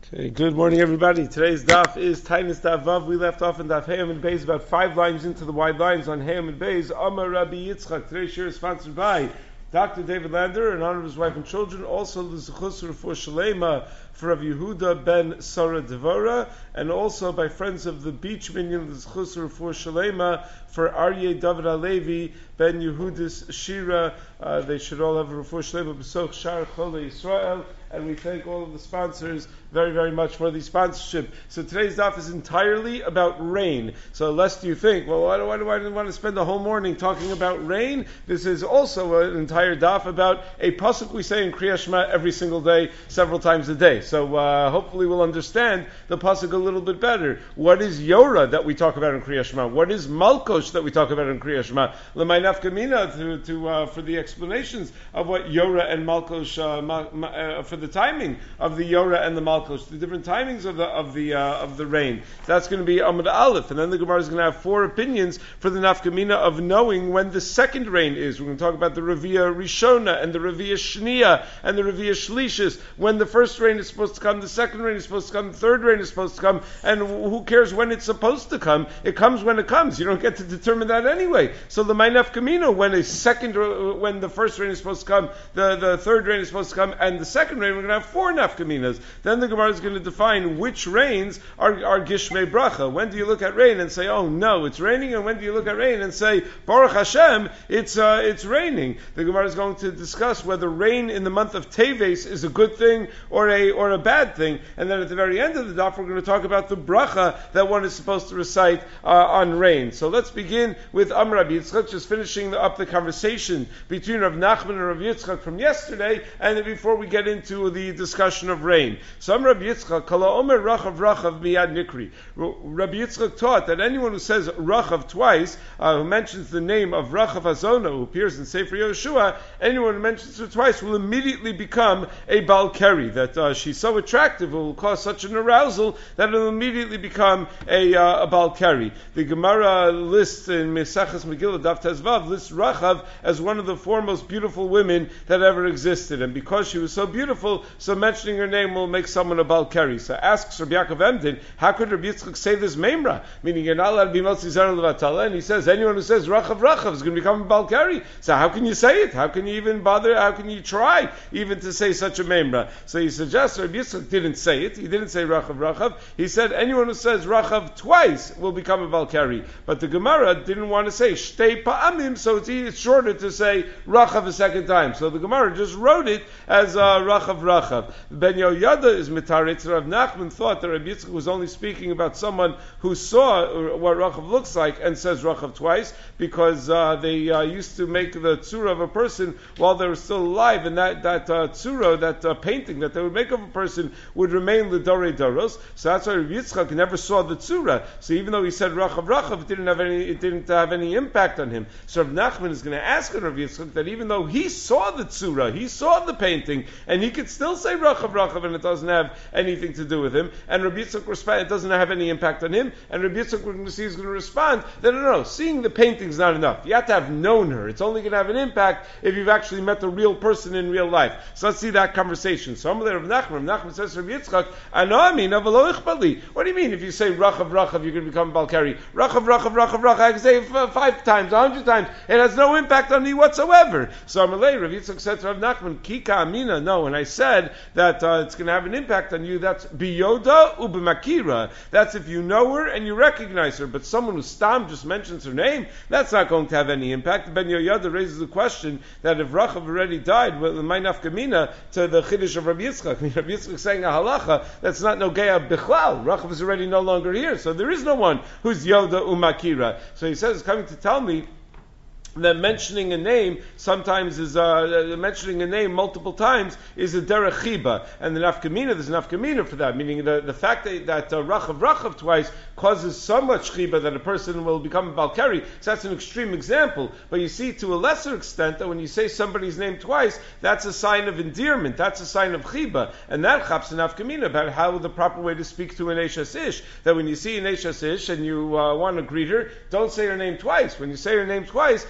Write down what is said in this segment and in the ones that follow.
Okay, good morning, everybody. Today's daf is Tainus Daf Vav. We left off in Daf Hayam and Beis, about 5 lines into the wide lines on Hayam and Beis. Amar Rabbi Yitzchak. Today's shir is sponsored by Dr. David Lander in honor of his wife and children. Also, the Zechus for Shalema for Rav Yehuda ben Sarah Devora, and also by friends of the Beach Minyan, the Zechus for Shalema for Aryeh David Alevi ben Yehudis Shira. They should all have a refuah shlema b'soch shar chole Yisrael. And we thank all of the sponsors very, very much for the sponsorship. So today's daf is entirely about rain. So lest you think, well, why do I want to spend the whole morning talking about rain? This is also an entire daf about a pasuk we say in Kriyas Shema every single day, several times a day. So hopefully we'll understand the pasuk a little bit better. What is Yorah that we talk about in Kriyas Shema? What is Malkosh that we talk about in Kriyas Shema? L'may nafkamina for the explanations of what Yorah and Malkosh for the timing of the Yorah and the Malkosh, the different timings of the rain. That's going to be Amud Aleph, and then the Gemara is going to have 4 opinions for the nafkamina of knowing when the second rain is. We're going to talk about the Revi'ah Rishona and the Revi'ah Shniya and the Revi'ah Shlishis. When the first rain is supposed to come, the second rain is supposed to come, the third rain is supposed to come, and who cares when it's supposed to come? It comes when it comes. You don't get to determine that anyway. So the my nafkamina when the first rain is supposed to come, the third rain is supposed to come, and the second rain, we're going to have 4 nafkaminas. Then the Gemara is going to define which rains are gishmei bracha. When do you look at rain and say, oh no, it's raining? And when do you look at rain and say, Baruch Hashem, it's raining? The Gemara is going to discuss whether rain in the month of Teves is a good thing or a bad thing. And then at the very end of the daf, we're going to talk about the bracha that one is supposed to recite on rain. So let's begin with Amar Rabbi Yitzchak, just finishing up the conversation between Rav Nachman and Rav Yitzchak from yesterday, and then before we get into the discussion of rain. So Amar Rabbi Yitzchak, Kala Omer Rachav Rachav Miyad Nikri. Rabbi Yitzchak taught that anyone who says Rachav twice, who mentions the name of Rachav Azona, who appears in Sefer Yehoshua, anyone who mentions her twice will immediately become a Bal Keri, that she's so attractive, it will cause such an arousal that it will immediately become a Bal Keri. The Gemara lists in Mesachas Megillah Daf Tezvav, lists Rachav as one of the 4 most beautiful women that ever existed, and because she was so beautiful, so mentioning her name will make someone a Bal Keri. So asks Rabbi Yaakov Emden, how could Rabbi Yitzchak say this Memra? Meaning you're not allowed to be Motzi Zara Levatala, and he says anyone who says Rachav is going to become a Bal Keri. So how can you say it? How can you even bother? How can you try even to say such a Memra? So he suggests Rabbi Yitzchak didn't say it. He didn't say Rachav. He said anyone who says Rachav twice will become a Bal Keri. But the Gemara didn't want to say Shtei Pa'amim, so it's shorter to say Rachav a second time. So the Gemara just wrote it as Rachav. Ben Yoyada is mitaretz. Rav Nachman thought that Rabbi Yitzchak was only speaking about someone who saw what Rachav looks like and says Rachav twice, because they used to make the tzura of a person while they were still alive, and that tzura, that painting that they would make of a person would remain l'dorei doros. So that's why Rabbi Yitzchak never saw the tzura. So even though he said Rachav, it didn't have any impact on him. So Rav Nachman is going to ask Rabbi Yitzchak that even though he saw the tzura, he saw the painting, and he could still say Rachav, and it doesn't have anything to do with him, and Rabbi Yitzchak it doesn't have any impact on him, and Rabbi Yitzchak we're going to see is going to respond that no, seeing the painting is not enough. You have to have known her. It's only going to have an impact if you've actually met the real person in real life. So let's see that conversation. So Rav Nachman says to Rabbi Yitzchak, what do you mean if you say Rachav, you're going to become Bal Keri? Rachav, I can say it 5 times, 100 times. It has no impact on me whatsoever. So Amalei, Rabbi Yitzchak said to Rav Nachman, Kika Amina, no, when I said that it's going to have an impact on you, that's biyoda ubemakira. That's if you know her and you recognize her. But someone who stam just mentions her name, that's not going to have any impact. Ben Yoyada raises the question that if Rachav already died, well, my nafkamina to the chiddush of Rabbi Yitzchak. I mean, Rabbi Yitzchak saying a halacha that's not no geya bichlal. Rachav is already no longer here, so there is no one who's yoda umakira. So he says, coming to tell me that mentioning a name sometimes is mentioning a name multiple times is a derech chiba, and the nafkamina, there's an nafkamina for that, meaning the fact that Rachav twice causes so much chiba that a person will become a Bal Keri. So that's an extreme example, but you see to a lesser extent that when you say somebody's name twice, that's a sign of endearment, that's a sign of chiba, and that chaps an nafkamina about how the proper way to speak to an Eishes Ish, that when you see an Eishes Ish and you want to greet her, don't say her name twice. When you say her name twice,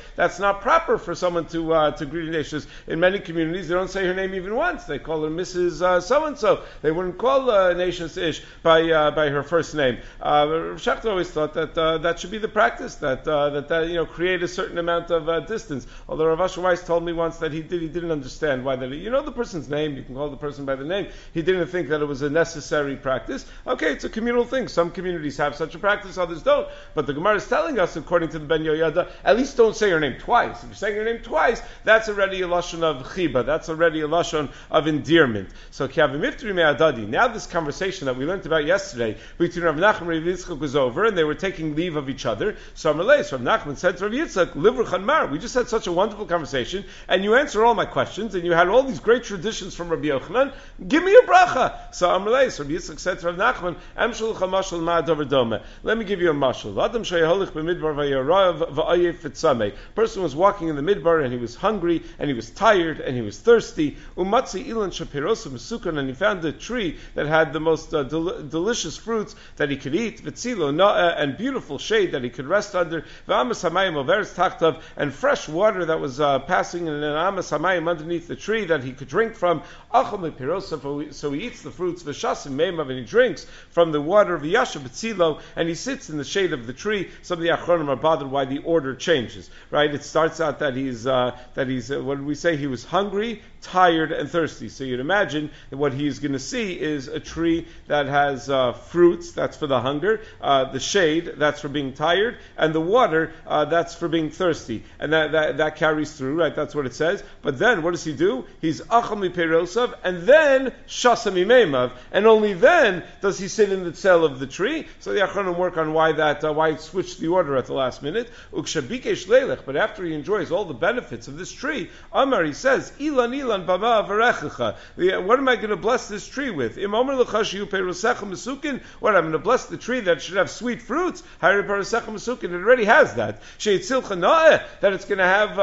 that's not proper for someone to greet a nation. In many communities, they don't say her name even once. They call her Mrs. So-and-so. They wouldn't call a nation's ish by her first name. Schachter always thought that that should be the practice, that create a certain amount of distance. Although Rav Asher Weiss told me once that he didn't understand why that. You know the person's name, you can call the person by the name. He didn't think that it was a necessary practice. Okay, it's a communal thing. Some communities have such a practice, others don't. But the Gemara is telling us, according to the Ben Yoyada, at least don't say her name twice. If you're saying her name twice, that's already a lashon of chiba. That's already a lashon of endearment. So kiavimiftri me'adadi. Now this conversation that we learned about yesterday between Rav Nachman and Rav Yitzchak was over, and they were taking leave of each other. So Rav Nachman said to Rav Yitzchak, Livruchan Mar, we just had such a wonderful conversation, and you answered all my questions, and you had all these great traditions from Rabbi Yochanan. Give me a bracha. So Rav Yitzchak said to Rav Nachman, let me give you a mashal. Person was walking in the midbar, and he was hungry, and he was tired, and he was thirsty. And he found a tree that had the most delicious fruits that he could eat, and beautiful shade that he could rest under, and fresh water that was passing in an amas hamayim underneath the tree that he could drink from. So he eats the fruits, and he drinks from the water of Yasha B'tzilo, and he sits in the shade of the tree. Some of the Achronim are bothered why the order changes. Right? It starts out that he's what did we say? He was hungry, tired, and thirsty. So you'd imagine that what he's going to see is a tree that has fruits, that's for the hunger, the shade, that's for being tired, and the water, that's for being thirsty. And that carries through, right? That's what it says. But then, what does he do? He's acham miperosav, and then shasam imemav, and only then does he sit in the cell of the tree. So the Achronim work on why it switched the order at the last minute. Ukshabikesh leilech, but after he enjoys all the benefits of this tree, Amar, he says, Ilan Ilan bama avarechecha. What am I going to bless this tree with? Im Omer lecha shiu perosecha mesukin. What, I'm going to bless the tree that should have sweet fruits? Hayre perosecha mesukin. It already has that. Sheitzilcha na'eh, that it's going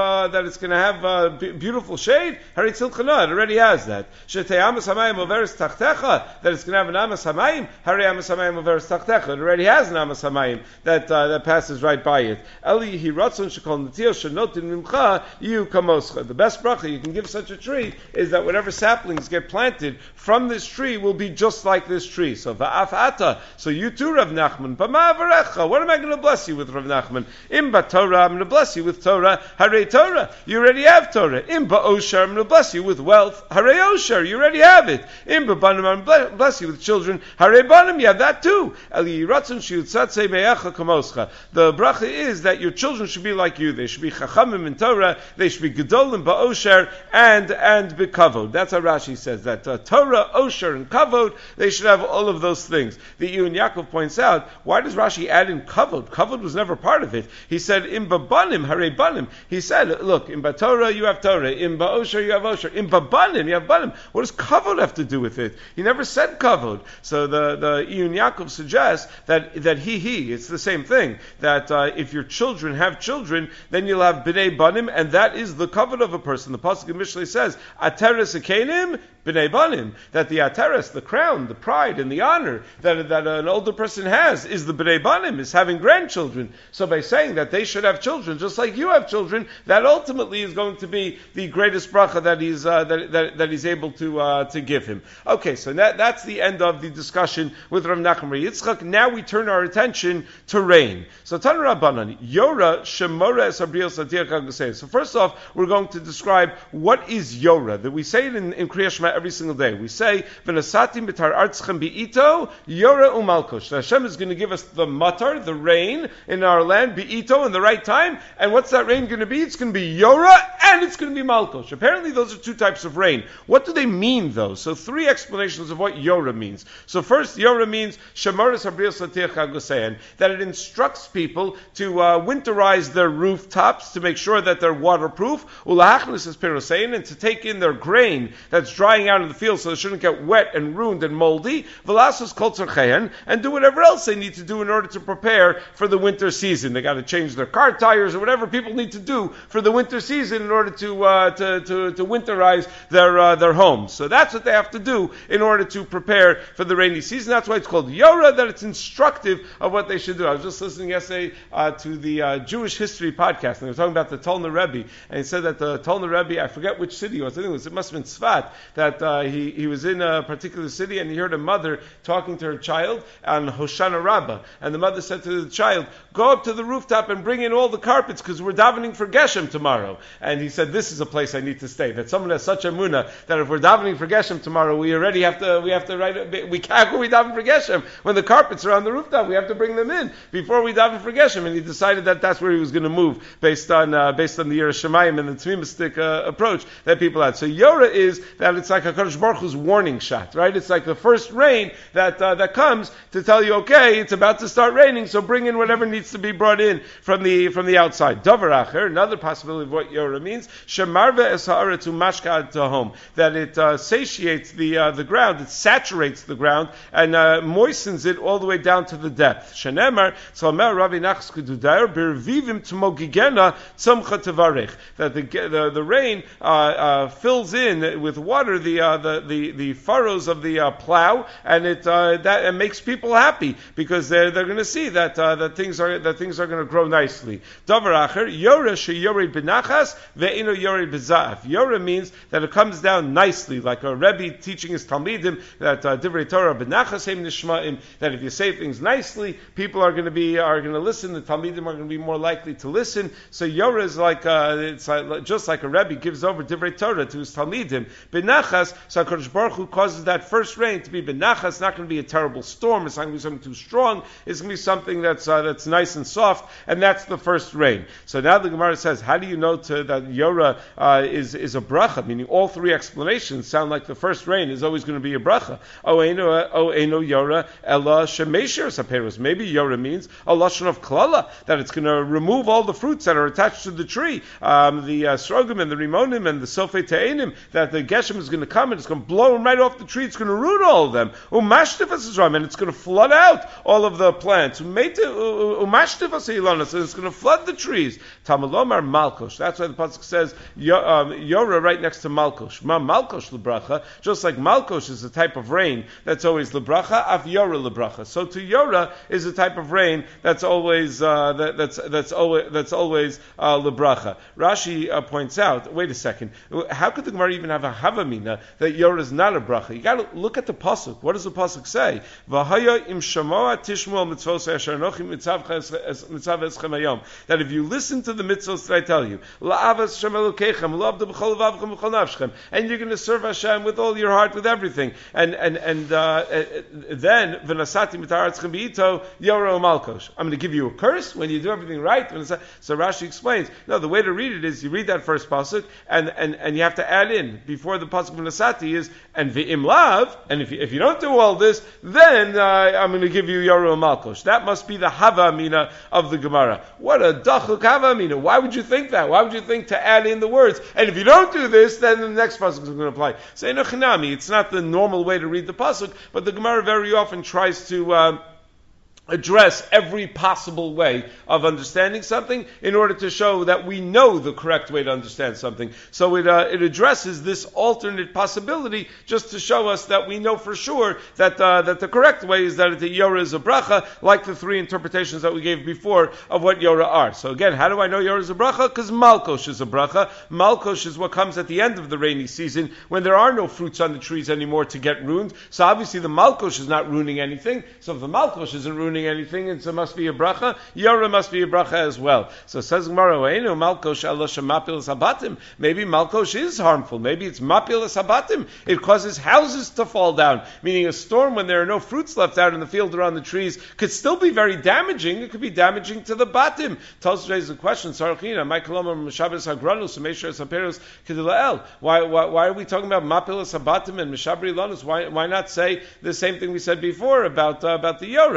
to have beautiful shade. Hayre tzilcha na'eh, it already has that. Shetei amas hamayim overes tachtecha, that it's going to have an amas hamayim. Hayre amas hamayim overes tachtecha. It already has an amas hamayim that passes right by it. Eli hi ratzon shekol netiyah shenotin mimcha yu kamoscha. The best bracha you can give such a tree is that whatever saplings get planted from this tree will be just like this tree. So va'afata. So you too, Rav Nachman. Bama avarecha. What am I going to bless you with, Rav Nachman? Imba Torah. I'm going to bless you with Torah. Hare Torah. You already have Torah. Imba Osher. I'm going to bless you with wealth. Hare Osher. You already have it. Imba Banim. I'm going to bless you with children. Hare Banim. You have that too. Eli Ratzon Shiutzatze Me'echa Kamoscha. The bracha is that your children should be like you. They should be chachamim in Torah. They should be gedolim ba'osher and bekavod. That's how Rashi says that Torah, osher, and kavod, they should have all of those things. The Iyun Yaakov points out, why does Rashi add in kavod? Kavod was never part of it. He said im babanim hare banim. He said, look, in Torah you have Torah, in ba'osher you have osher, in babanim you have banim. What does kavod have to do with it? He never said kavod. So the Iyun Yaakov suggests that it's the same thing. That if your children have children, then you'll have b'nei banim, and that is the kavod of a person. The pasuk in Mishlei says, Ateres Akenim b'nei banim, that the Ateres, the crown, the pride, and the honor that an older person has is the b'nei banim, is having grandchildren. So by saying that they should have children, just like you have children, that ultimately is going to be the greatest bracha that he's able to give him. Okay, so that's the end of the discussion with Rav Nachman Yitzchak. Now we turn our attention to rain. So Tanu Rabbanan, Yora Shemora Esabriel Satir Kagusei. So first off, we're going to describe what is Yora. That we say it in Kriya Shema every single day. We say, V'nasatim b'tar artzchem bi'ito, Yora u'malkosh. Hashem is going to give us the matar, the rain, in our land, bi'ito, in the right time. And what's that rain going to be? It's going to be Yora, and it's going to be malkosh. Apparently those are two types of rain. What do they mean, though? So three explanations of what Yora means. So first, Yora means, Shemora Esabriel Satir Kagusei, that it instructs people to winterize their rooftops to make sure that they're waterproof, ulahachnis es perosein, and to take in their grain that's dry lying out in the field so they shouldn't get wet and ruined and moldy. Velasus kol tzarchein, and do whatever else they need to do in order to prepare for the winter season. They got to change their car tires or whatever people need to do for the winter season in order to winterize their homes. So that's what they have to do in order to prepare for the rainy season. That's why it's called Yorah, that it's instructive of what they should do. I was just listening yesterday to the Jewish History podcast, and they were talking about the Tolna Rebbe, and he said that the Tolna Rebbe, I forget which city it was, I think it must have been Tzfat, that he was in a particular city, and he heard a mother talking to her child on Hoshana Rabbah, and the mother said to the child, go up to the rooftop and bring in all the carpets, because we're davening for Geshem tomorrow. And he said, this is a place I need to stay, that someone has such a munah, that if we're davening for Geshem tomorrow, we already have to write, we can't go, we daven for Geshem. When the carpets are on the rooftop, we have to bring them in before we daven for Geshem. And he decided that that's where he was going to move, based on the Yiras Shamayim and the Tzmimistic approach that people had. So Yorah is that it's like a Kadosh Baruch Hu's warning shot, right? It's like the first rain that comes to tell you, okay, it's about to start raining, so bring in whatever needs to be brought in from the outside. Davar acher, another possibility of what Yorah means, shemarve es haaretz umashka tahom, that it satiates the ground, it saturates the ground and moistens it all the way down to the depth. Shenemar tzalmer Ravi Nachas Kedudayer bervivim tmogigena tzomcha tevarech, that the rain fills in with water the furrows of the plow, and it makes people happy because they're going to see that things are going to grow nicely. Davar acher, Yorah sheyored benachas ve'ino yored bezav. Yorah means that it comes down nicely, like a Rebbe teaching his Talmidim that divrei Torah benachas heim nishma'im, that if you say things nicely, people are going to listen. The Talmidim are going to be more likely to listen. So Yorah is just like a Rebbe gives over divrei Torah to his Talmidim. Benachas, so HaKadosh Baruch Hu causes that first rain to be benachas. It's not going to be a terrible storm. It's not going to be something too strong. It's going to be something that's nice and soft, and that's the first rain. So now the Gemara says, how do you know that Yorah is a bracha? Meaning all three explanations sound like the first rain is always going to be a bracha. Eino Yorah ela shemesher saperos. Maybe Yorah means a lashon of klala, that it's going to remove all the fruits that are attached to the tree, the srogim and the rimonim and the sofei te'enim, that the geshem is going to come and it's going to blow them right off the tree. It's going to ruin all of them. Umashtifas is and it's going to flood out all of the plants. Umashtifas ilanos, and it's going to flood the trees. Tamalomar malkosh. That's why the pasuk says Yorah right next to malkosh. Malkosh lebracha. Just like malkosh is a type of rain that's always lebracha, af Yorah lebracha. So to Yorah is a type of rain that's always that's always lebracha. Rashi points out. Wait a second. How could the Gemara even have a havamina that Yorah is not a bracha? You got to look at the pasuk. What does the pasuk say? V'haya im shamoa tishmol mitzvos asher anochim mitzav eschem hayom. That if you listen to the mitzvos that I tell you, la'avas Hashem elokechem, la'avdu b'chol levavchem b'chol nafshchem, and you're going to serve Hashem with all your heart, with everything, and then v'nasati mitaratzchem b'ito Yorah malkosh. I'm going to give you a curse when you do everything right. So Rashi explains, no, the way to read it is you read that first pasuk and you have to add in before the pasuk v'nasati is and v'im lav, and if you don't do all this, then I'm going to give you Yorah malkosh. That must be the hava amina of the Gemara. What a dachuk hava amina. Why would you think that? Why would you think to add in the words? And if you don't do this, then the next pasuk is going to apply. Say no chinami. It's not the normal way to read the pasuk, but the Gemara very often tries to address every possible way of understanding something in order to show that we know the correct way to understand something. So it addresses this alternate possibility just to show us that we know for sure that the correct way is that the Yorah is a bracha, like the three interpretations that we gave before of what Yorah are. So again, how do I know Yorah is a bracha? Because Malkosh is a bracha. Malkosh is what comes at the end of the rainy season when there are no fruits on the trees anymore to get ruined. So obviously the Malkosh is not ruining anything. So if the Malkosh isn't ruining anything, and so it must be a bracha, Yorah must be a bracha as well. So says Gemara, Malkosh Allah shemapil sabatim. Maybe Malkosh is harmful. Maybe it's mapil sabatim. It causes houses to fall down. Meaning a storm when there are no fruits left out in the field or on the trees could still be very damaging. It could be damaging to the batim. Tosfos raises the question, Sarachina, Maikolomar Meshabes Hagranus, Mesher Saperos Kedilael. Why are we talking about mapil sabatim and Meshabri Lanus? Why not say the same thing we said before about the Yorah? So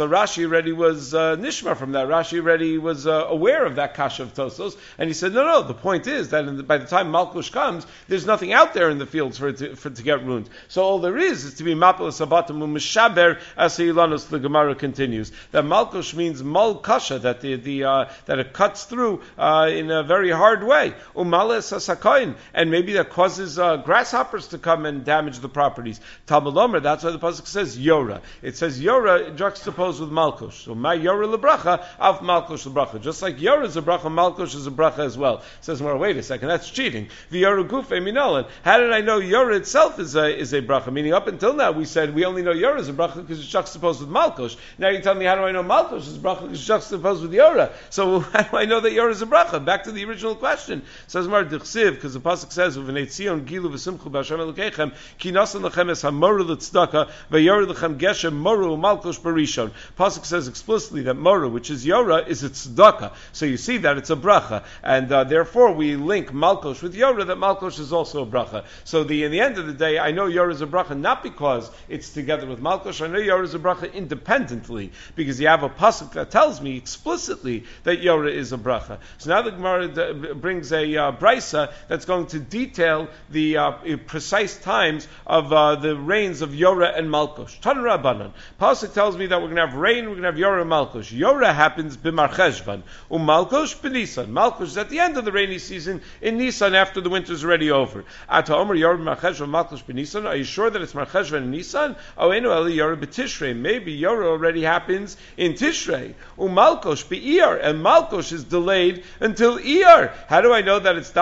Rashi already was nishma from that. Rashi already was aware of that kasha of Tosos, and he said, no, the point is that by the time Malkush comes, there's nothing out there in the fields for it to get ruined. So all there is to be mapel sabatim u'mishaber as Ilanos. The Gemara continues that Malkush means mal kasha, that that it cuts through in a very hard way. Umales hasakoin, and maybe that causes grasshoppers to come and damage the properties. Talmud Omer, that's why the pasuk says Yora. It says Yora juxtaposed with Malkush. So my Yora lebracha, av Malkush lebracha. Just like Yora is a bracha, Malkush is a bracha as well. It says, well, wait a second, that's cheating. V'Yora gufe minolan. How did I know Yora itself is a bracha? Meaning, up until now we said we only know Yora is a bracha because it's juxtaposed with Malkush. Now you tell me, how do I know Malkush is a bracha because it's juxtaposed with Yora? So how do I know that Yora is a bracha? Back to the original question. It says Mar Dichsiv, because the pasuk says, "V'nei Tzion gilu v'simchu b'Hashem Elokeichem ki nasan lechem es hamoru l'tzdaka v'Yora lechem geshem moru Malkush barishon." Pasuk says explicitly that moru, which is Yora, is a tzedakah. So you see that it's a bracha, and therefore we link Malkush with Yora, that Malkush is also a bracha. So in the end of the day, I know Yora is a bracha not because it's together with Malkush. I know Yora is a bracha independently because you have a pasuk that tells me explicitly that Yora is a bracha. So now the Gemara brings a brisa that's going to detail the precise times of the rains of Yora and Malkush. Tan Rabbanan. Pasuk tells me that we're going to have rain, we're going to have Yora and Malkush. Yora happens b'Mar Cheshvan, Malkush b'Nisan. Malkush is at the end of the rainy season in Nisan after the winter's already over. Ata Omer Yora b'Mar Cheshvan, Malkush b'Nisan. Are you sure that it's Mar Cheshvan and Nisan? Oenu Eli Yora b'Tishrei. Maybe Yora already happens in Tishrei. Malkush b'Iyar, and Malkush is delayed until Iyar. How do I know that it's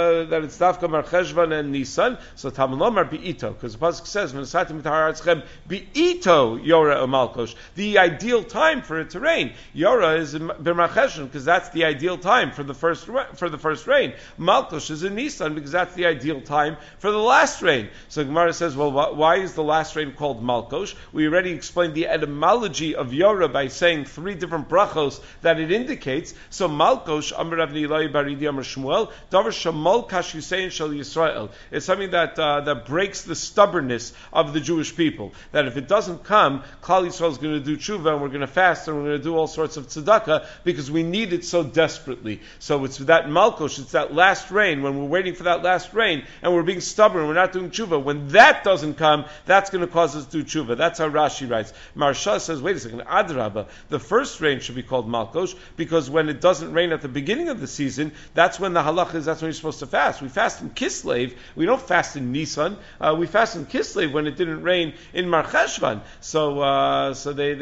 Dafka Mar Cheshvan and Nisan? So Talmud Omer b'Ito, because the pasuk says V'nesatim mitaharatzchem b'Ito Yora Malkush. The ideal time for it to rain, Yora is in Mar Cheshvan because that's the ideal time for the first rain. Malkush is in Nisan because that's the ideal time for the last rain. So Gemara says, well, why is the last rain called Malkush? We already explained the etymology of Yora by saying three different brachos that it indicates. So Malkush, Amar Rav Nilai Baridi Amar Shmuel, Davar Shamol Kash Yusein Shel Yisrael. It's something that breaks the stubbornness of the Jewish people. That if it doesn't come, Klal Yisrael is going to do tshuva, and we're going to fast, and we're going to do all sorts of tzedakah because we need it so desperately. So it's that Malkush, it's that last rain, when we're waiting for that last rain, and we're being stubborn, we're not doing tshuva. When that doesn't come, that's going to cause us to do tshuva. That's how Rashi writes. Marsha says, wait a second, Adrabah, the first rain should be called Malkush, because when it doesn't rain at the beginning of the season, that's when the halach is, that's when you're supposed to fast. We fast in Kislev, we don't fast in Nisan, we fast in Kislev when it didn't rain in Mar Cheshvan. So the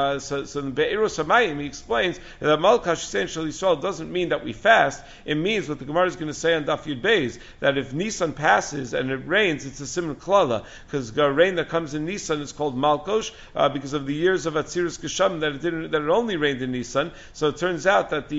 Be'eros HaMayim, he explains that Malkush Yisrael Shel Yisrael doesn't mean that we fast, it means what the Gemara is going to say on Daf Yud Beis, that if Nisan passes and it rains, it's a siman klala, because rain that comes in Nisan is called Malkush, because of the years of Atzirus Geshem that it only rained in Nisan. So it turns out that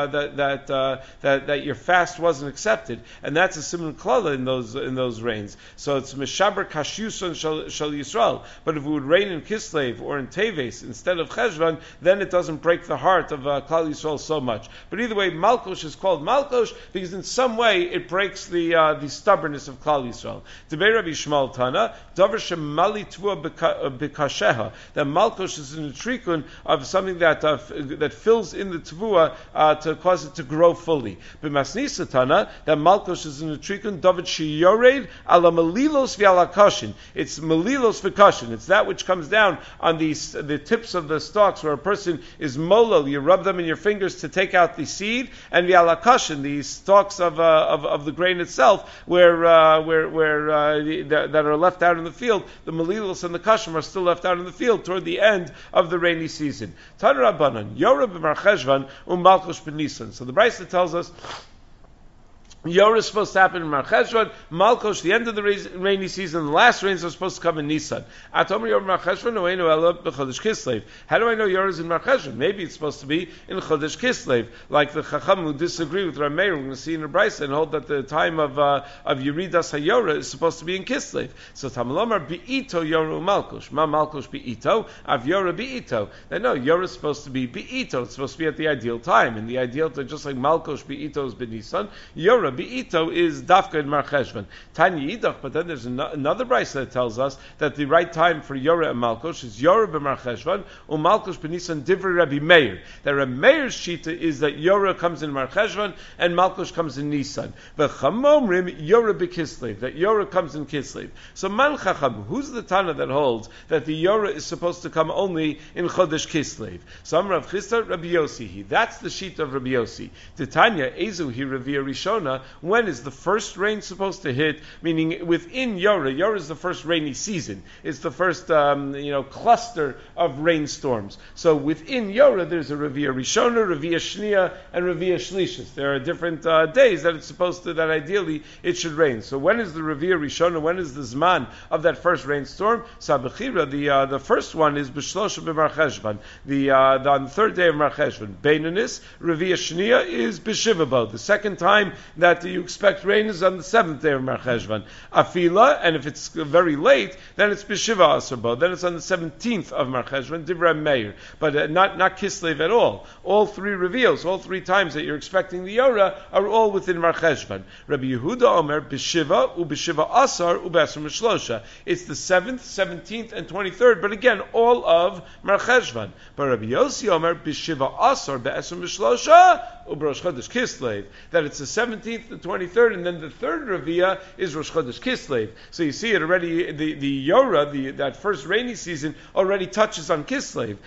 that your fast wasn't accepted, and that's a siman klala in those rains. So it's Meshaber Kashyuson Shel Yisrael. But if it would rain in Kislev or in Teves instead of Cheshvan, then it doesn't break the heart of Klal Yisrael so much. But either way, Malkush is called Malkush because in some way it breaks the stubbornness of Klal Yisrael. Debei Rabbi Shmuel Tana, Davar Shemali Tvua B'Kasheha, that Malkush is in the trikun of something that fills in the Tvua to cause it to grow fully. B'Masnisa Tana, that Malkush is in the trikun David Shiyored Ala Malilos V'Ala Kashin. It's Malilos V'Kashin. It's that which comes down on the tips of the stalks where a person is molol. You rub them in your fingers to take out the seed, and V'Ala Kashin, the stalks of the grain itself, where that are left out in the field. The Malilos and the Kashim are still left out in the field toward the end of the rainy season. Tan Rabbanan, Yora b'Mar Cheshvan Malkush b'Nisan. So the Brisa tells us Yora is supposed to happen in Mar Cheshvan, Malkush, the end of the rainy season, the last rains are supposed to come in Nisan. Atomer Yora Mar Cheshvan, Oenu Ela b'Chodesh Kislev. How do I know Yora is in Mar Cheshvan? Maybe it's supposed to be in Chodesh Kislev, like the Chacham who disagree with Rameir. We're going to see in the Brisa and hold that the time of Yeridas HaYora is supposed to be in Kislev. So Tamalomar Bi'ito Yora Malkush. Ma Malkush Bi'ito, Av Yora Bi'ito. Then no, Yora is supposed to be Bi'ito. It's supposed to be at the ideal time. And the ideal time, just like Malkush Bi'ito is B'Nisan, Yora Be'ito is Dafka in Mar Cheshvan. Tanya Yidach, but then there's another brayso that tells us that the right time for Yoreh and Malkush is Yoreh b'Mar Cheshvan, Malkush b'Nisan Divrei Rabbi Meir. That Rabbi Meir's shita is that Yoreh comes in Mar Cheshvan and Malkush comes in Nisan. V'chamomrim Yoreh b'Kislev, that Yoreh comes in Kislev. So Man Chacham, who's the Tana that holds that the Yoreh is supposed to come only in Chodesh Kislev? Some Rav Chisda, Rabbi Yossi. That's the sheet of Rabbi Yossi. Titania, Ezu hi Ravia Rishona. When is the first rain supposed to hit? Meaning within Yoreh. Yoreh is the first rainy season. It's the first cluster of rainstorms. So within Yoreh, there's a Ravia Rishona, Ravia Shnia, and Ravia Shlishis. There are different days that it's supposed to, that ideally it should rain. So when is the Ravia Rishona? When is the Zman of that first rainstorm? Sabachira, the first one is B'Shlosha b'Mar Cheshvan, on the third day of Mar Cheshvan. Beinanis, Ravia Shnia is B'Shivabo. The second time that you expect rain is on the seventh day of Mar Cheshvan. Afila, and if it's very late, then it's B'Shiva Asarbo. Then it's on the 17th of Mar Cheshvan, Divrei Meir. But not Kislev at all. All three reveals, all three times that you're expecting the Yoreh are all within Mar Cheshvan. Rabbi Yehuda Omer, B'Shiva, U'B'Shiva Asar, U'B'Asar Mishlosha. It's the 7th, 17th, and 23rd, but again, all of Mar Cheshvan. But Rabbi Yossi Omer, B'Shiva Asar, B'Asar Mishlosha, U'Rosh Chodesh Kislev. That it's the 17th, the 23rd, and then the third Ravia is Rosh Chodesh Kislev. So you see it already, the Yoreh, that first rainy season, already touches on Kislev.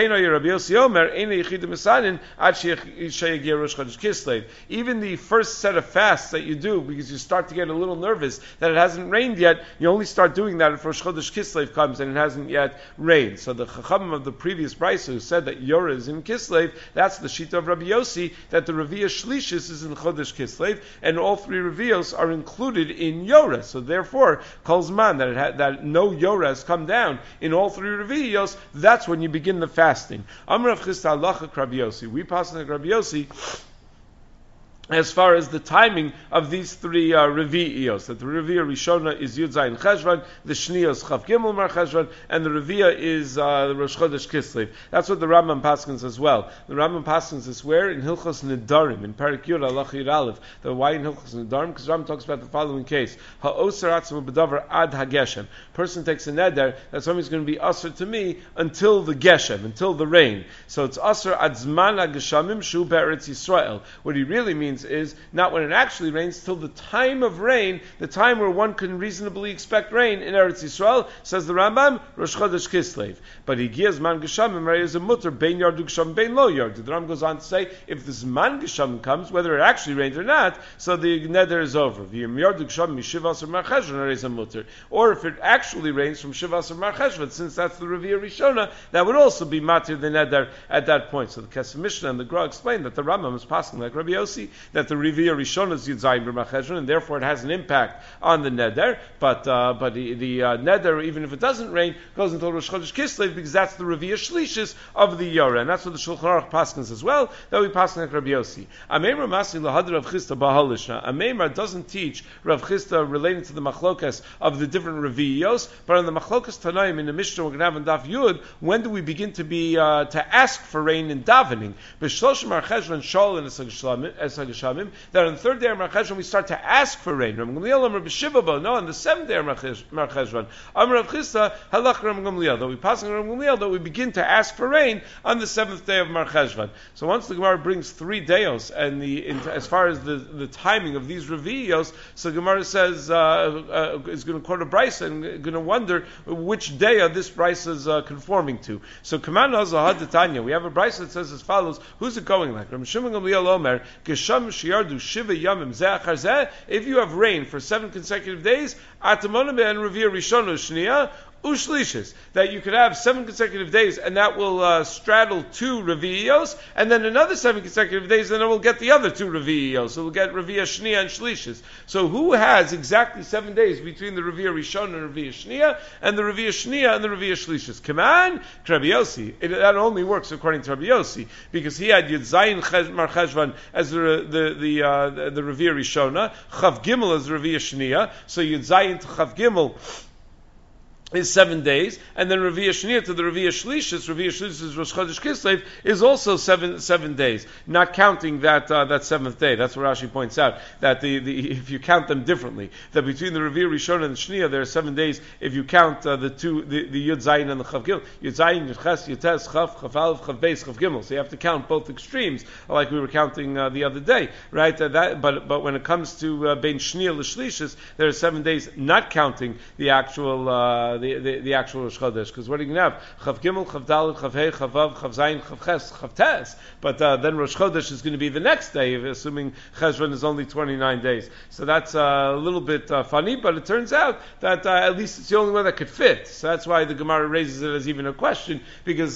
Even the first set of fasts that you do, because you start to get a little nervous that it hasn't rained yet, you only start doing that if Rosh Chodesh Kislev comes and it hasn't yet rained. So the Chacham of the previous brayso who said that Yoreh is in Kislev, that's the shita of Rabbi Yossi, that the Ravia Shlishis is in Chodesh Kislev, and all three reveals are included in Yoreh. So therefore, Kol Zman, that no Yoreh has come down in all three reveals, that's when you begin the fasting. Amar Rav Chisda halacha Rabbi Yossi. We pass on Rabbi Yossi as far as the timing of these three Revi'iyos, that the Revi'iyah Rishona is Yud Zayin Cheshvan, the Shniya is Chav Gimel Mar Cheshvan, and the Revi'iyah is Rosh Chodesh Kislev. That's what the Rambam paskins as well. The Rambam paskins is where? In Hilchos Nedarim, in Parak Yud Halach Yud Aleph. Why in Hilchos Nedarim? Because Rambam talks about the following case. Ha'oser atzma b'davar ad hageshem. Person takes a neder that somebody's going to be aser to me until the geshem, until the rain. So it's aser ad zman hageshamim shu be'eretz Yisrael. What he really means is not when it actually rains, till the time of rain, the time where one can reasonably expect rain in Eretz Yisrael, says the Rambam, Rosh Chodesh Kislev. But he gives man geshamim is a mutter bein yardu geshamim bein lo yardu. The Rambam goes on to say, if this man geshamim comes, whether it actually rains or not, so the neder is over. V'yim yardu geshamim mishivas or mar cheshvan is a mutter. Or if it actually rains from shivas or mar cheshvan, since that's the Revi'iyah Rishona, that would also be matir the neder at that point. So the Kesef Mishnah and the Gra explain that the Rambam is passing like Rabbi Yossi, that the Revi'iyah Rishona is Yud Zayin b'Mar Cheshvan, and therefore it has an impact on the neder. But the neder, even if it doesn't rain, goes until Rosh Chodesh Kislev, because that's the Revi'iyah Shlishis of the Yoreh, and that's what the Shulchan Aruch paskins as well. That we pass like Rabbi Yossi. Ameimar Masi lahad Rav Chisda b'halishna. Ameimar doesn't teach Rav Chisda relating to the machlokas of the different Revi'iyos, but on the machlokas Tanaim in the Mishnah we're going to have in Daf Yud, when do we begin to be to ask for rain in davening? B'shlosh Mar Cheshvan shol and Esageshamim, that on the third day of Mar Cheshvan we start to ask for rain. No, on the 7th day of Mar Cheshvan, Amar Rav Chisda halach Ram Gamliel, that we pass on Ram Gamliel, that we begin to ask for rain on the 7th day of Mar Cheshvan. So once the Gemara brings 3 dayos, and as far as the timing of these Revi'iyos, so the Gemara says is going to quote a brayso and going to wonder which day this brayso is conforming to. So Kaman Hazahad Tanya, we have a brayso that says as follows: who's it going like? Ram Shimon Gamliel Omer Gesham Shiardu Shiva Yamim Zeh Achar Zeh. If you have rain for 7 consecutive days, Atamonim Ben Revi'iyah Rishona Shniya Ushlishis, that you could have 7 consecutive days, and that will straddle 2 Revi'iyos, and then another 7 consecutive days, and then we'll get the other 2 Revi'iyos. So we'll get Revi'iyah Shniya and Shlishis. So who has exactly 7 days between the Revi'iyah Rishon and Revi'iyah Shniya, and the Revi'iyah Shniya and the Revi'iyah Shlishis? Come on, Rabbi Yossi. That only works according to Rabbi Yossi, because he had Yud Zayin Mar Cheshvan as the Revi'iyah Rishona, Chav Gimel as the Revi'iyah Shniya. So Yud Zayin to Chav Gimel is 7 days, and then Revi'ah Shniya to the Revi'ah Shlishis Rosh Chodesh Kislev is also seven days, not counting that seventh day. That's what Rashi points out, that if you count them differently, that between the Revi'ah Rishon and the Shniya there are 7 days if you count the Yud Zayin and the Chav Gimel. Yud Zayin, Yud Ches, Yud Tes, Chav Aleph, Chav Beis, Chav Gimel. So you have to count both extremes, like we were counting the other day, right? But when it comes to Bein Shniya L'Shlishis, there are 7 days, not counting the actual the actual Rosh Chodesh, because what are you going to have? Chav Gimel, Chav Dalet, Chav Hei, Chav Vav, Chav Zayin, Chav Ches, Chav Tes. But then Rosh Chodesh is going to be the next day, assuming Cheshvan is only 29 days. So that's a little bit funny, but it turns out that at least it's the only one that could fit. So that's why the Gemara raises it as even a question, because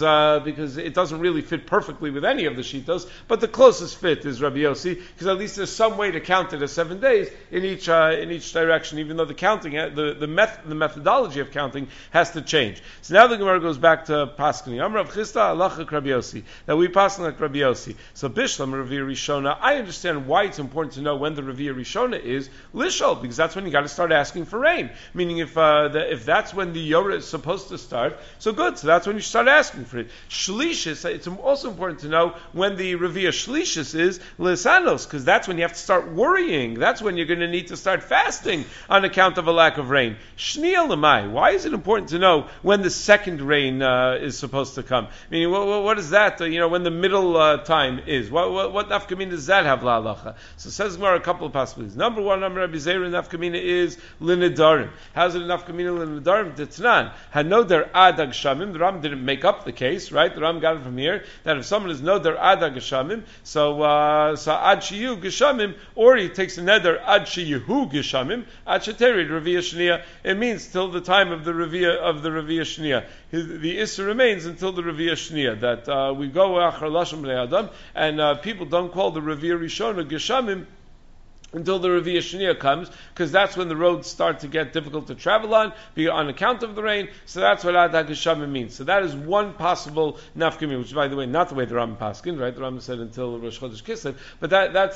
it doesn't really fit perfectly with any of the Shitos, but the closest fit is Rabbi Yossi, because at least there's some way to count it as 7 days in each direction, even though the counting, the methodology of counting has to change. So now the Gemara goes back to Paskani. Amar Rav Chisda halacha Rabbi Yossi, that we pass like Rabbi Yossi. So Bishlam Revi'ah Rishona, I understand why it's important to know when the Revi'ah Rishona is Lishol, because that's when you got to start asking for rain. Meaning if that's when the Yorah is supposed to start, so good. So that's when you start asking for it. Shlishis, it's also important to know when the Revi'ah Shlishis is Lisanos, because that's when you have to start worrying. That's when you're going to need to start fasting on account of a lack of rain. Shniya Lamai, why is it important to know when the second rain is supposed to come? Meaning, what is that? When the middle time is. What nafkamina does that have la'alacha? So says Gemara a couple of possibilities. Number one, Rabbi Zera nafkamina is linidarim. How's it nafkamina linidarim? Ditnan hanodar adag shamim. The Ram didn't make up the case, right? The Ram got it from here that if someone is nodar adag shamim, so ad shiyu geshamim, or he takes a neder ad shiyu geshamim, ad sheteri Revi'ah Shniya. It means till the time of the Revi'ah Shniya. The Issa remains until the Revi'ah Shniya, that we go achar lashon bnei adam, and people don't call the Revi'ah Rishona geshamim until the Revi'ah Shniya comes, because that's when the roads start to get difficult to travel on account of the rain. So that's what Adag Geshamim means. So that is one possible nafkamina, which, by the way, not the way the Rambam paskin, right? The Rambam said until Rosh Chodesh Kislev, but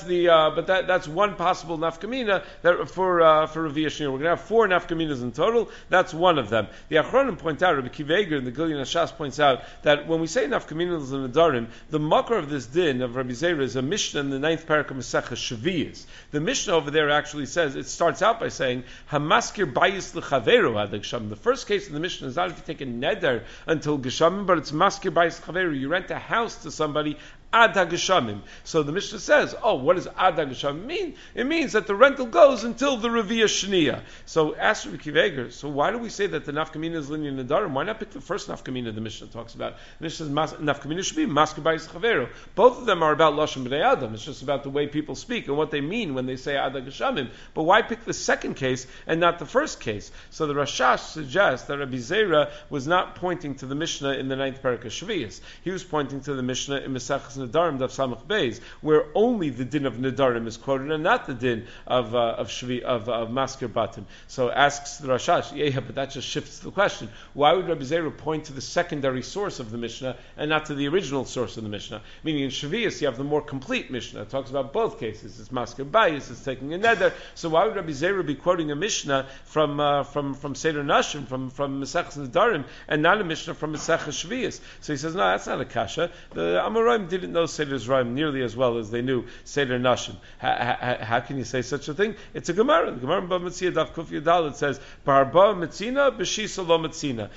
that's one possible nafkamina that for Revi'ah Shniya. We're going to have 4 nafkaminas in total. That's one of them. The Achronim point out, Rabbi Kiva Eger in the Gilyon Hashas points out that when we say nafkaminas and nadarim, the makar of this din of Rabbi Zera is a Mishnah in the 9th parak of Masechah Shvi'is. The Mishnah over there actually says, it starts out by saying, Hamaskir bayis l'chaveru adag geshamim. The first case in the Mishnah is not if you take a neder until geshamim, but it's maskir bayis l'chaveru. You rent a house to somebody ad hageshamim. So the Mishnah says, what does ad hageshamim mean? It means that the rental goes until the Revi'ah Shniya. So ask Rabbi Kiva Eger, so why do we say that the nafkamina is linear nadarim? Why not pick the first nafkamina the Mishnah talks about? The Mishnah says nafkamina should be maskir bayis l'chaveru. Both of them are about lashon b'nei adam. It's just about the way people speak and what they mean when they say ad hageshamim. But why pick the second case and not the first case? So the Rashash suggests that Rabbi Zera was not pointing to the Mishnah in the 9th parak of Shvi'is. He was pointing to the Mishnah in Mesechus Nedarim Daf Samach Beis, where only the din of Nedarim is quoted and not the din of Maskir Batim. So asks the Rashash, yeah, but that just shifts the question. Why would Rabbi Zera point to the secondary source of the Mishnah and not to the original source of the Mishnah? Meaning in Shvi'is you have the more complete Mishnah. It talks about both cases. It's Maskir Bayis, it's taking a neder. So why would Rabbi Zera be quoting a Mishnah from Seder Nashim, from Mesechus Nedarim, and not a Mishnah from Mesechus Shvi'is? So he says, no, that's not a kasha. The Amoraim didn't know Seder Yisrael nearly as well as they knew Seder Nashim. How can you say such a thing? It's a Gemara. The Gemara in Bava Metzia Daf Kuf Yudal, it says Barba Metzina B'Shisa Lo Metzina.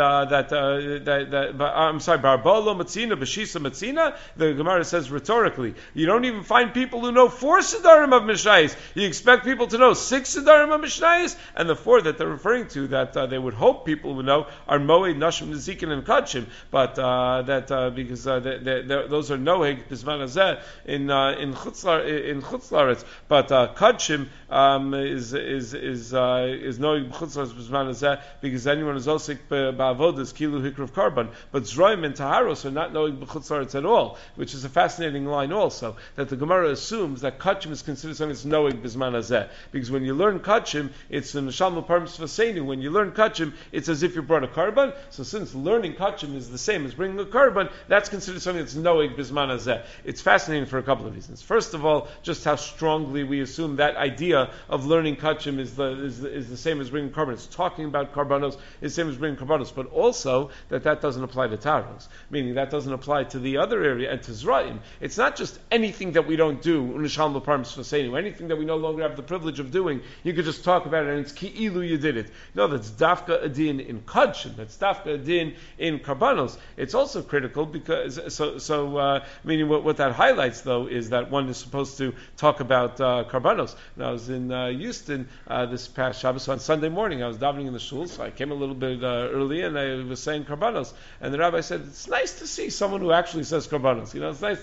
I'm sorry, Barba Lo Metzina B'Shisa Metzina. The Gemara says rhetorically, you don't even find people who know 4 Sedarim of Mishnayos. You expect people to know 6 Sedarim of Mishnayos, and the 4 that they're referring to that they would hope people would know are Moed, Nashim, Nezikin, and Kachim. But because those are Noeg Bisman Hazeh in Chutz La'aretz, but Kachim is Noeg Chutz La'aretz Bisman Hazeh, because anyone is osik ba'avodas kilu hikrav karban. But Zroim and Taharos are not Noeg Chutz La'aretz at all, which is a fascinating line also, that the Gemara assumes that Kachim is considered something that's Noeg Bisman Hazeh, because when you learn Kachim, it's in Shalom Parms Vaseinu. When you learn Kachim, it's as if you brought a karban. So since learning Kachim is the same as bringing a karban, that's considered something that's Noeg Bisman Zman Hazeh. It's fascinating for a couple of reasons. First of all, just how strongly we assume that idea of learning kachim is the same as bringing karbanos. Talking about karbanos is the same as bringing karbanos, but also that doesn't apply to taros, meaning that doesn't apply to the other area and to zra'im. It's not just anything that we don't do, unishal leparm sfasenu, anything that we no longer have the privilege of doing. You could just talk about it and it's ki'ilu you did it. No, that's dafka adin in kachim. That's dafka adin in karbanos. It's also critical because meaning what that highlights though is that one is supposed to talk about karbanos. Now I was in Houston this past Shabbos, so on Sunday morning I was davening in the shul, so I came a little bit early and I was saying karbanos, and the rabbi said it's nice to see someone who actually says karbanos. It's nice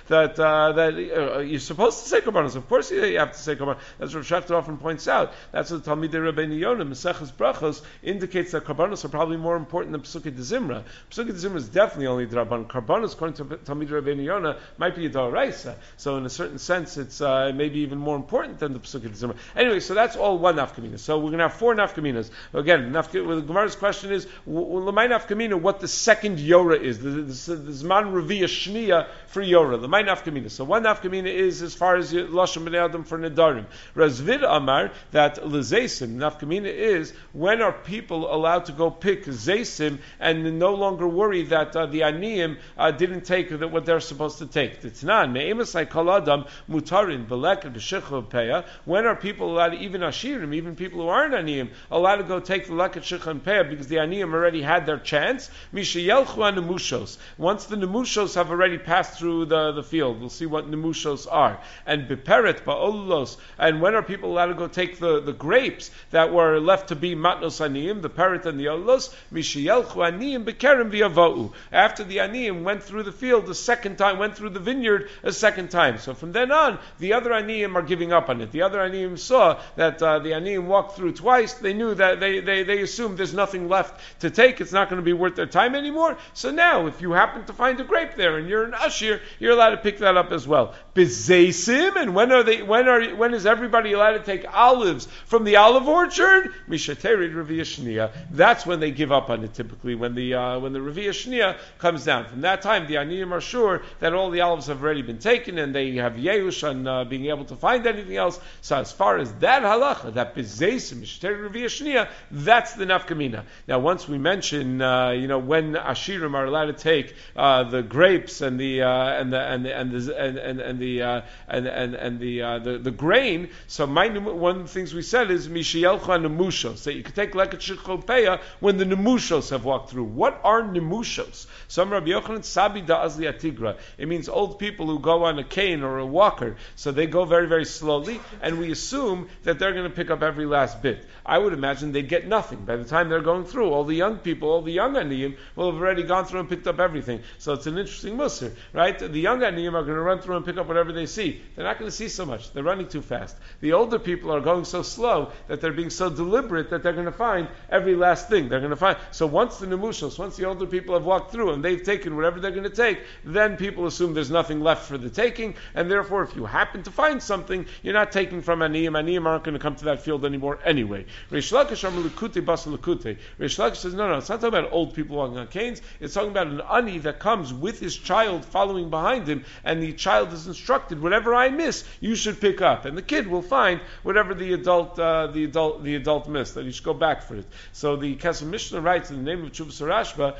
that you're supposed to say karbanos. Of course you have to say karbanos. That's what Schechter often points out. That's what the Talmidei Rabbeinu Yonah Maseches Brachos indicates that karbanos are probably more important than Pesukei de Zimra. Pesukei de Zimra is definitely only draban. Karbanos, according to Talmidei Rabbeinu Yonah, might be a d'oraisa. So in a certain sense, it's maybe even more important than the Pesukei de Zimra. Anyway, so that's all one nafkamina. So we're going to have four nafkaminas. Again, the Gemara's question is, l'may nafkamina, what the second Yorah is. The Zman Revi'ah Shniya for Yorah. L'may nafkamina. So one nafkamina is as far as Lashon B'nei Adam for Nedarim. Razvid Amar, that l'zeisim, nafkamina is, when are people allowed to go pick zeisim and no longer worry that the aniyim didn't take what they're supposed to take. T'tnan, me'emasai kol adam mutarin v'lek b'shicha peya. When are people allowed, even ashirim, even people who aren't aniyim, allowed to go take the leket shicha and peya because the aniyim already had their chance? Mishayelchu nemushos. Once the nemushos have already passed through the field, we'll see what nemushos are. And biperet ba'olos. And when are people allowed to go take the grapes that were left to be matnos aniyim, the peret and the olos? Mishayelchu aniyim bekerem v'yavou. After the aniyim went through the field the second time, went through the vineyard a second time. So from then on, the other aniyim are giving up on it. The other aniyim saw that the aniyim walked through twice. They knew that they assumed there's nothing left to take. It's not going to be worth their time anymore. So now, if you happen to find a grape there and you're an ashir, you're allowed to pick that up as well. Bezeisim, and when is everybody allowed to take olives from the olive orchard? Mishaterid Revi'ah Shniya. That's when they give up on it. Typically, when the Revi'ah Shniya comes down. From that time, the aniyim are sure that all the olives have already been taken, and they have yeush on being able to find anything else. So as far as that halacha, that bezeisim Mishaterid Revi'ah Shniya, that's the nafkamina. Now, once we mention, when ashirim are allowed to take the grapes and the grain. So one of the things we said is mishielcha nemushos, that you could take leket shichopeya when the nemushos have walked through. What are nemushos? Some Rabbi Yochanan sabi da azli atigra. It means old people who go on a cane or a walker. So they go very, very slowly, and we assume that they're going to pick up every last bit. I would imagine they'd get nothing by the time they're going through. All the young people, all the young aniyim will have already gone through and picked up everything. So it's an interesting musar, right? The young aniyim are going to run through and pick up whatever they see. They're not going to see so much. They're running too fast. The older people are going so slow that they're being so deliberate that they're going to find every last thing. They're going to find. So once the older people have walked through and they've taken whatever they're going to take, then people assume there's nothing left for the taking, and therefore if you happen to find something, you're not taking from aniyim. Aniyim aren't going to come to that field anymore anyway. Reish Lakish says, no, it's not talking about old people walking on canes. It's talking about an ani that comes with his child following behind him, and the child is instructed, whatever I miss, you should pick up, and the kid will find whatever the adult missed, that he should go back for it. So the Kesef Mishnah writes in the name of Tshuvas Rashba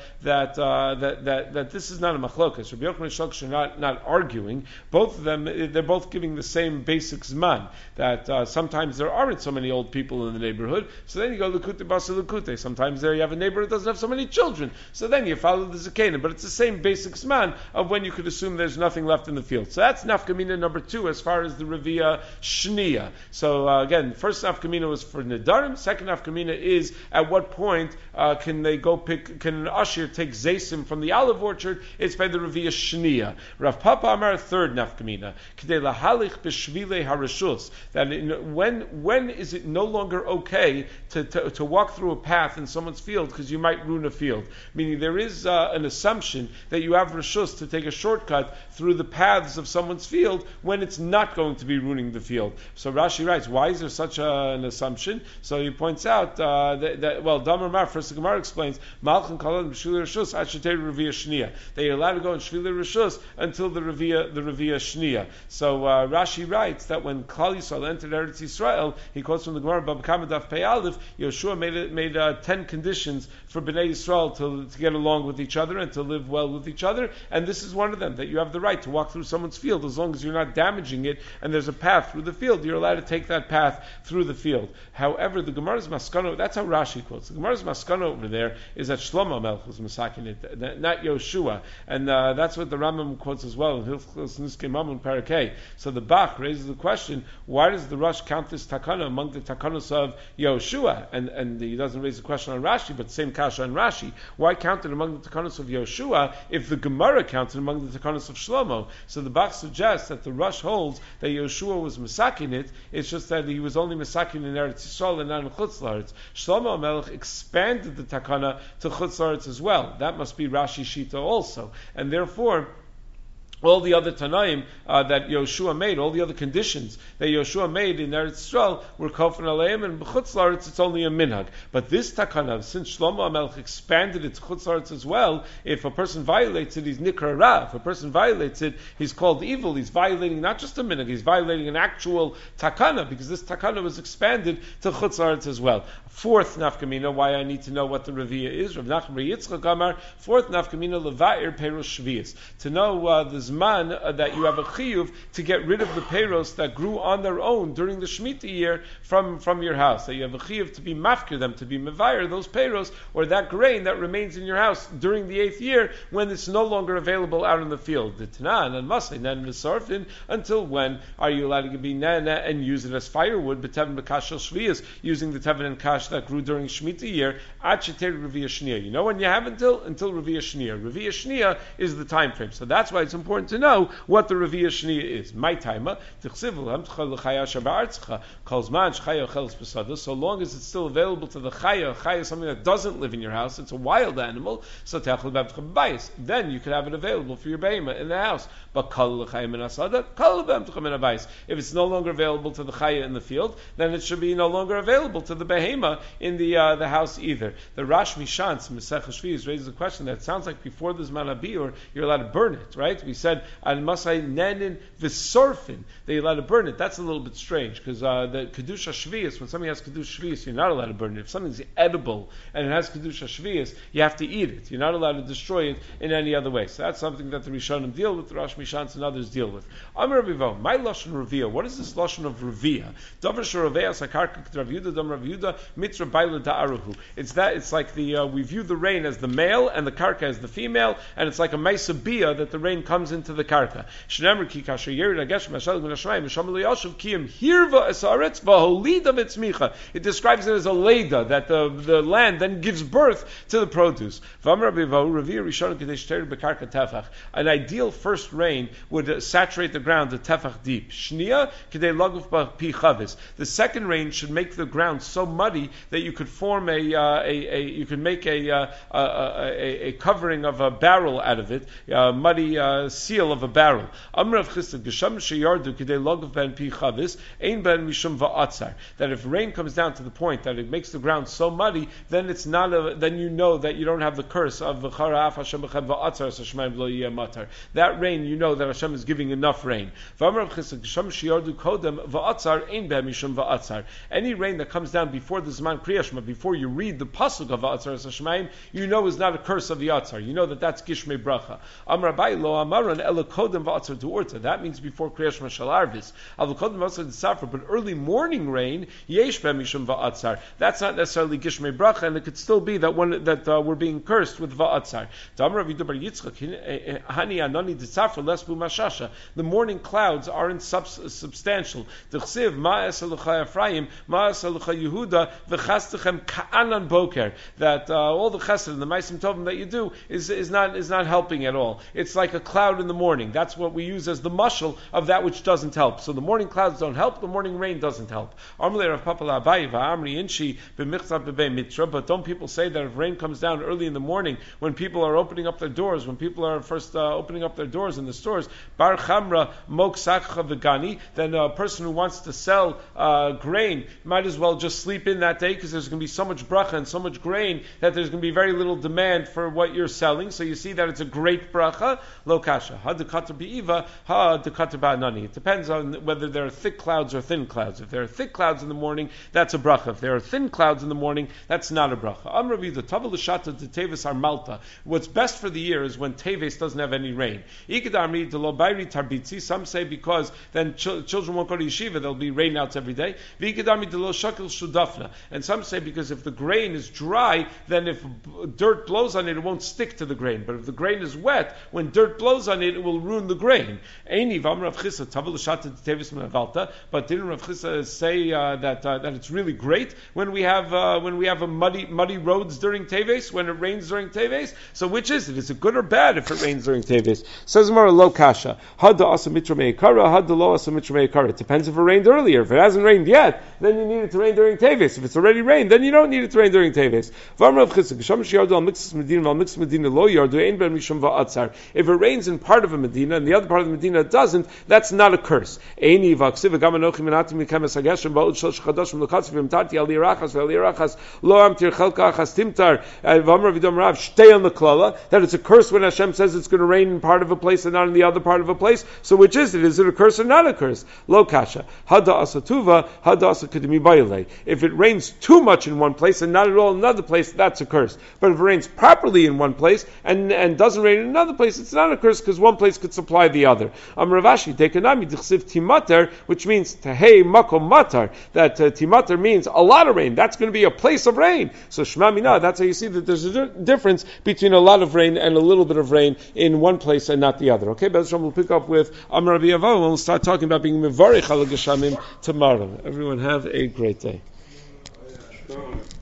that this is not a machlokas. Rabbi Yochanan and Shalkish are not arguing. Both of them, they're both giving the same basic zman, that sometimes there aren't so many old people in the neighborhood, so then you go Lekute Basa Lekute. Sometimes there you have a neighbor that doesn't have so many children, so then you follow the Zakena. But it's the same basic zman of when you could assume there's nothing left in the field. So that's nafkamina number 2 as far as the Revi'ah Shniya. So again, first nafkamina was for Nedarim. Second nafkamina is at what point can an Ashir take Zaysim from the olive orchard? It's by the Revi'ah Shniya. Rav Papa Amar, third nafkamina. K'dei lahalich b'shvilei harishus. That when is it no longer okay to walk through a path in someone's field because you might ruin a field? Meaning there is an assumption that you have rishus to take a shortcut through the paths of someone's field when it's not going to be ruining the field. So Rashi writes, why is there such an assumption? So he points out Damar Mar, first the Gemara explains, Malchan Kalan B'Shvilei Rishus Ashetei Revi'ah Shniya. They are allowed to go in Shvilei Rishus until the Revia Shnia. So Rashi writes that when Klal Yisrael entered Eretz Yisrael, he quotes from the Gemara Bava Kama Daf Pei Aleph, Yoshua made 10 conditions for Bnei Yisrael to get along with each other and to live well with each other, and this is one of them, that you have the right to walk through someone's field as long as you're not damaging it and there's a path through the field, you're allowed to take that path through the field. However, the Gemara's Maskana, that's how Rashi quotes. The Gemara's Maskana over there is that Shlomo Melech was Masakin it, not Yoshua, and that's what the Rambam quotes as well in Hilchos Nuskei Mammon Parakeh. So the Bach raises the question, why does the Rosh count this takana among the takanos of Yoshua? And he doesn't raise the question on Rashi, but the same kasha on Rashi. Why count it among the takanos of Yoshua if the Gemara counted among the takanos of Shlomo? So the Bach suggests that the Rosh holds that Yoshua was Masakin it, it's just that he was only Masakin in Eretz Yisrael and not in Chutz La'aretz. Shlomo Melech expanded the takana to Chutz La'aretz as well. That must be Rashi Shita also. And therefore, all the other Tanaim that Yoshua made, all the other conditions that Yoshua made in Eretz Yisrael were Kofan Aleim, and B'chutz La'aretz it's only a minhag. But this takana, since Shlomo HaMelech expanded it to Chutz La'aretz as well, if a person violates it, he's Nikra Ra. If a person violates it, he's called evil. He's violating not just a minhag, he's violating an actual takana, because this takana was expanded to Chutz La'aretz as well. Fourth nafkamina, why I need to know what the Reviya is, Rav Nachman Bar Yitzchak Amar, fourth nafkamina, Leva'ir Peros Shvius. To know the Zman that you have a chiyuv to get rid of the peros that grew on their own during the Shemitah year from your house. That you have a chiyuv to be mafkir them, to be mevayer those peros, or that grain that remains in your house during the 8th year when it's no longer available out in the field. The Tanan and Masay, Nen V'Sarfin, until when are you allowed to be Nena and use it as firewood, B'Tevin B'Kash Shel Shviyas, using the Tevin and Kash that grew during Shemitah year, Ad Sheter Reviya Shniya. You know when you have until Reviya Shniya. Reviya Shniya is the time frame. So that's why it's important to know what the Reviya Shniya is. My timer, so long as it's still available to the Chaya is something that doesn't live in your house, it's a wild animal, so then you could have it available for your Behema in the house. But if it's no longer available to the Chaya in the field, then it should be no longer available to the Behema in the house either. The Rash Mishans, Mesech HaShvius, raises a question that sounds like before the Zman HaBiur, you're allowed to burn it, right? We said, Al Masai Nenin V'Sorfin, they're allowed to burn it. That's a little bit strange, because the Kedusha Shvius, when something has Kedusha Shvius, you're not allowed to burn it. If something's edible and it has Kedusha Shvius, you have to eat it. You're not allowed to destroy it in any other way. So that's something that the Rishonim deal with, the Rosh Mishans and others deal with. Amar Rabivo, my Lashon Revia, what is this Lashon of Revia? Davar Shoroveas HaKarka Rav Yehuda, Dam Rav Yehuda, Mitra Baila Da'aruhu. It's like we view the rain as the male and the karka as the female, and it's like a Maisa Bia that the rain comes into the karka. Shnemer ki kasher yerid agesh mashal min hashamayim misham liyashuv kiyim hirva esaretz v'holida v'tzmicha. It describes it as a leda, that the land then gives birth to the produce. V'amar Rabivo, Revia Rishon kedei shteir bekarka tefach. An ideal first rain would saturate the ground to tefach deep. Shnia kedei laguf pi chavis. The second rain should make the ground so muddy that you could form you could make a covering of a barrel out of it, a muddy seal of a barrel. Amrav Chisda Gesham Sheyardu Kidei Logav Ben Pi Chavis Ein Ben Mishum Va'atzar. That if rain comes down to the point that it makes the ground so muddy, then it's not then you know that you don't have the curse of V'chara Af Hashem B'chem Va'atzar Sashmayim Lo Yeh Matar. That rain, you know that Hashem is giving enough rain. V'amrav Chisda Gesham Sheyardu Kodem Va'atzar Ein Ben Mishum Va'atzar. Any rain that comes down before the Zman Kriyashma, before you read the pasuk of Va'atzar Sashmayim, you know is not a curse of the Atzar. You know that that's Gishmei Bracha. Amar Abai Lo Amaran Ela Kodem Va'atzar Du'orta. That means before Kriyas Mashal Arvis. Al Kodem Va'atzar D'Safra. But early morning rain, Yesh Ben Mishum Va'atzar. That's not necessarily Gishmei Bracha, and it could still be that we're being cursed with Va'atzar. Damar Rav Yehuda Bar Yitzchak Hani Anani D'Safra Lesbu Mashasha. The morning clouds aren't substantial. D'Chsiv Ma'as Elucha Ephraim Ma'as Elucha Yehuda V'Chastechem Ka'anan Boker. That all the chesed and the ma'asim tovim that you do is not helping at all. It's like a cloud in the morning. That's what we use as the mashal of that which doesn't help. So the morning clouds don't help, the morning rain doesn't help. But don't people say that if rain comes down early in the morning, when people are opening up their doors, when people are first opening up their doors in the stores, bar chamra mok sakcha v'gani, then a person who wants to sell grain might as well just sleep in that day, because there's going to be so much bracha and so much grain that there's going to be very little demand for what you're selling. So you see that it's a great bracha. Lo kasha. kasha. Ha dekater be'iva, ha dekater ba'anani. It depends on whether there are thick clouds or thin clouds. If there are thick clouds in the morning, that's a bracha. If there are thin clouds in the morning, that's not a bracha. Amravi, the tavel l'shata to teves are malta. What's best for the year is when teves doesn't have any rain. Ikadamri de lo bayri tarbitzi. Some say because then children won't go to yeshiva, there'll be rainouts every day. Vikadamri de lo shakil shudafna. And some say because if the grain is dry, then if dirt blows on it, it won't stick to the grain. But if the grain is wet, when dirt blows on it, it will ruin the grain. Eini v'amar Rav Chisda tavel l'shata teves me'avalta. But didn't Rav Chisda say that it's really great when we have a muddy roads during Teves, when it rains during Teves? So which is it? Is it good or bad if it rains during Teves? Says Mara lo kasha. Hada asa mitra meikara, hada lo asa mitra meikara. It depends if it rained earlier. If it hasn't rained yet, then you need it to rain during Teves. If it's already rained, then you don't need it to rain during Teves. If it rains in part of a Medina and the other part of the Medina doesn't, that's not a curse. That it's a curse when Hashem says it's going to rain in part of a place and not in the other part of a place. So which is it? Is it a curse or not a curse? Lo kasha. Hada asatuva, hada asakadimi bayile. If it rains too much in one place and not at all in another place, that's a curse. But if it rains properly in one place and doesn't rain in another place, it's not a curse because one place could supply the other. Ravashi tekanami dichsiv timater, which means tehei makom matar. That timater means a lot of rain. That's going to be a place of rain. So shema mina. That's how you see that there's a difference between a lot of rain and a little bit of rain in one place and not the other. Okay, Bez Hashem, we'll pick up with Amar Rabbi Avo and we'll start talking about being mevarich al geshamim tomorrow. Everyone have a great day.